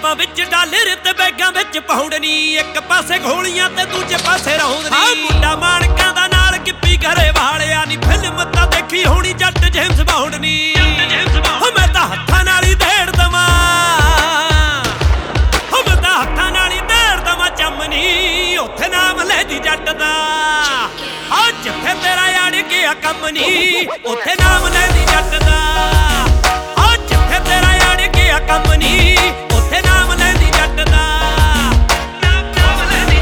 ਜੇਬਾਂ ਵਿੱਚ ਡਾਲਰ ਤੇ ਬੈਗਾਂ ਵਿੱਚ ਪਾਉਂਡ ਨੀ। ਇੱਕ ਪਾਸੇ ਗੋਲੀਆਂ ਤੇ ਦੂਜੇ ਪਾਸੇ ਰੌਂਦ ਨੀ। ਮੁੰਡਾ ਮਾਣਕਾਂ ਦਾ ਨਾਲ ਕਿੱਪੀ ਘਰੇ ਵਾਲਿਆ ਨੀ। ਫਿਲਮ ਤਾਂ ਦੇਖੀ ਹੋਣੀ ਜੱਟ ਜੇਮਸ ਬੌਂਡ ਨੀ। ਹੋ ਮੈਂ ਤਾਂ ਹੱਥਾਂ ਨਾਲ ਹੀ ਦੇੜ ਦਵਾਂ, ਹੋ ਮੈਂ ਤਾਂ ਹੱਥਾਂ ਨਾਲ ਹੀ ਦੇੜ ਦਵਾਂ ਚੰਮਨੀ। ਉੱਥੇ ਨਾਮ ਲੈ ਦੀ ਜੱਟ ਦਾ, ਆ ਜਿੱਥੇ ਤੇਰਾ ਅੜ ਗਿਆ ਕੰਮ ਨੀ। ਉੱਥੇ ਨਾਮ ਲੈ ਦੀ ਜੱਟ ਦਾ, ਆ ਜਿੱਥੇ ਤੇਰਾ ਅੜ ਗਿਆ ਕੰਮ ਨੀ। ਉੱਥੇ ਨਾਮ ਲੈ ਦੀ ਜੱਟ ਦਾ, ਨਾਮ ਲੈ ਦੀ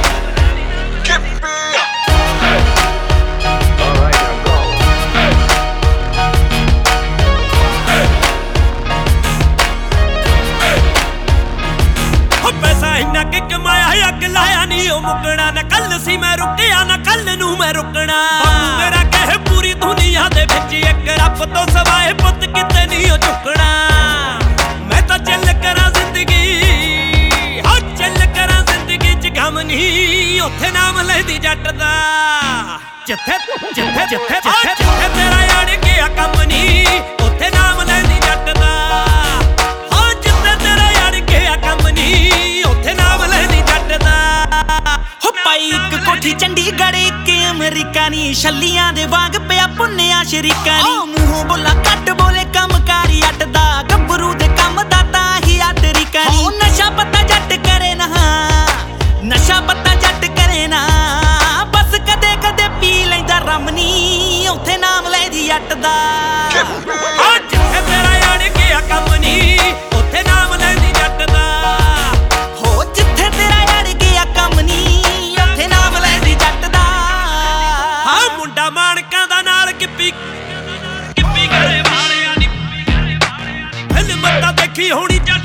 ਪੈਸਾ ਇੰਨਾ ਕਿ ਕਮਾਇਆ ਅੱਗ ਲਾਇਆ ਨੀ ਉਹ ਮੁੱਕਣਾ ਨਾ। ਕੱਲ ਸੀ ਮੈਂ ਰੁਕਿਆ ਨਾ ਕੱਲ ਨੂੰ ਮੈਂ ਰੁਕਣਾ। ਬਾਪੂ ਮੇਰਾ ਕਹੇ ਪੂਰੀ ਦੁਨੀਆ ਦੇ ਵਿੱਚ ਇੱਕ ਰੱਬ ਤੋਂ ਸਵਾਏ ਪੁੱਤ ਕਿਤੇ ਨਹੀਂ ਉਹ ਝੁਕਣਾ। ਮੈਂ ਤਾਂ ਚੱਲ ਕਰਾਂ ਜ਼ਿੰਦਗੀ, ਹਾਂ ਚੱਲ ਕਰਾਂ ਜ਼ਿੰਦਗੀ ਚ ਗਮ ਨੀ। ਉੱਥੇ ਨਾਮ ਲੈਦੀ ਜੱਟ ਦਾ, ਜਿੱਥੇ ਜਿੱਥੇ ਜਿੱਥੇ ਜਿੱਥੇ ਤੇਰਾ ਅੜ ਗਿਆ ਕੰਮ ਨੀ। ਉੱਥੇ ਨਾਮ ਲੈਦੀ ਜੱਟ ਦਾ, ਹਾਂ ਜਿੱਥੇ ਤੇਰਾ ਅੜ ਗਿਆ ਕੰਮ ਨੀ। ਉੱਥੇ ਨਾਮ ਲੈਦੀ ਜੱਟ ਦਾ। ਹੋ ਪਾਈ ਇੱਕ ਕੋਠੀ ਚੰਡੀਗੜ੍ਹ ਇੱਕ ਅਮਰੀਕਾ ਨੀ। ਛੱਲੀਆਂ ਦੇ ਵਾਂਗ ਪਿਆ ਪੁੰਨਿਆ ਸ਼ਰੀਕਾ ਨੀ। ਮੂੰਹੋਂ ਬੋਲਾ ਕੱਟ ਬੋਲੇ ਕੰਮਕਾਰੀ ਅੱਟ ਦਾ। ਗੱਭਰੂ ਦੇ ਕੰਮ ਦਾ ਤਾਂ ਹੀ ਆ ਤਰੀਕਾ ਨੀ। ਨਸ਼ਾ ਪੱਤਾ ਜੱਟ ਕਰੇ ਨਾ, ਨਸ਼ਾ ਪੱਤਾ ਜੱਟ ਕਰੇ ਨਾ। ਬਸ ਕਦੇ ਕਦੇ ਪੀ ਲੈਂਦਾ ਰਮ ਨੀ। ਉੱਥੇ ਨਾਮ ਲੈਦੀ ਜੱਟ ਦਾ, ਆ ਜਿੱਥੇ ਤੇਰਾ ਅੜ ਗਿਆ ਕੰਮ ਨੀ। ਉੱਥੇ ਨਾਮ ਲੈਦੀ ਜੱਟ ਦਾ, ਹੋ ਜਿੱਥੇ ਤੇਰਾ ਅੜ ਗਿਆ ਕੰਮ ਨੀ। ਉੱਥੇ ਨਾਮ ਲੈਦੀ ਜੱਟ ਦਾ। ਹਾਂ ਮੁੰਡਾ ਮਾਣਕਾਂ ਦਾ ਨਾਲ ਕਿੱਪੀ ਘਰੇ ਵਾਲਿਆ ਨੀ। ਫਿਲਮ ਤਾਂ ਦੇਖੀ ਹੋਣੀ